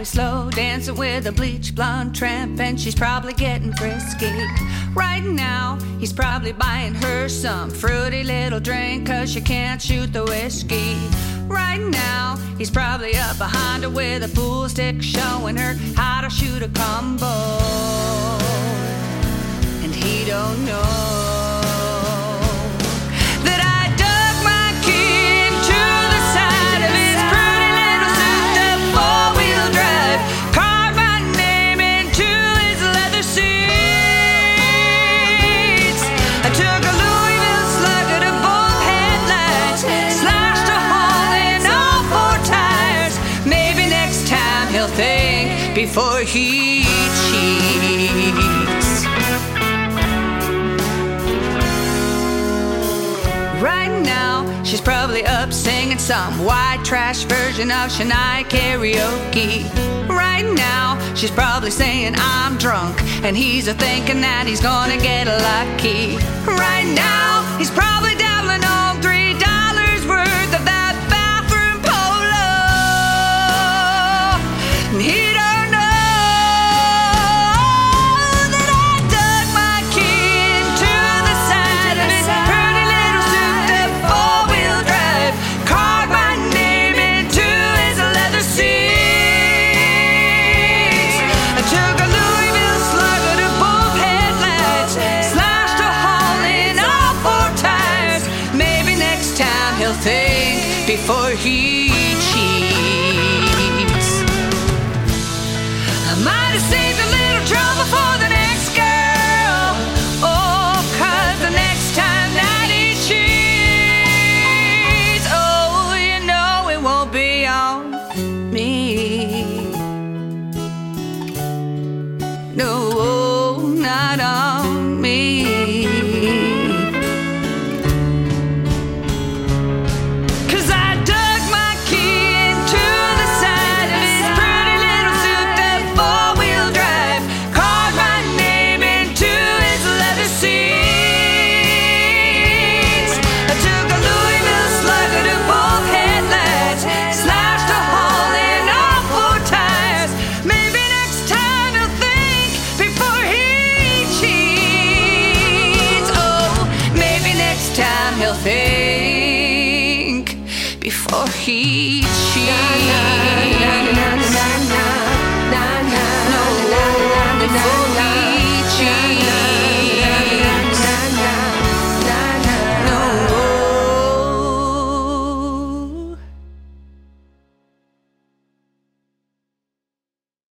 probably slow dancing with a bleach blonde tramp, and she's probably getting frisky. Right now, he's probably buying her some fruity little drink, 'cause she can't shoot the whiskey. Right now, he's probably up behind her with a pool stick, showing her how to shoot a combo. And he don't know that I dug my key into the side of his pretty little souped-up four-wheel drive, carved my name into his leather seats. I took a Louisville Slugger to both headlights, slashed a hole in all four tires. Maybe next time he'll think before he cheats. Right now, she's probably up singing some white trash version of Shania karaoke. Right now, she's probably saying I'm drunk, and he's a-thinking that he's gonna get lucky. Right now, he's probably dabbling on $3 worth of that bathroom polo. And he don't know that I dug my key into the side of his pretty little souped-up four-wheel drive, carved my name into his leather seats. I took a Louisville Slugger to both headlights, slashed a hole in all four tires. Maybe next time he'll think before he cheats. I might have saved a little trouble for the next girl. Oh, 'cause the next time that he cheats, oh, you know it won't be on me. No, not on me. 'Cause I dug my key into the side of his pretty little souped-up four-wheel drive, carved my name into his leather seats. I took a Louisville Slugger to both headlights, slashed a hole in all four tires. Maybe next time he'll think before he cheats. Oh, maybe next time he'll think before he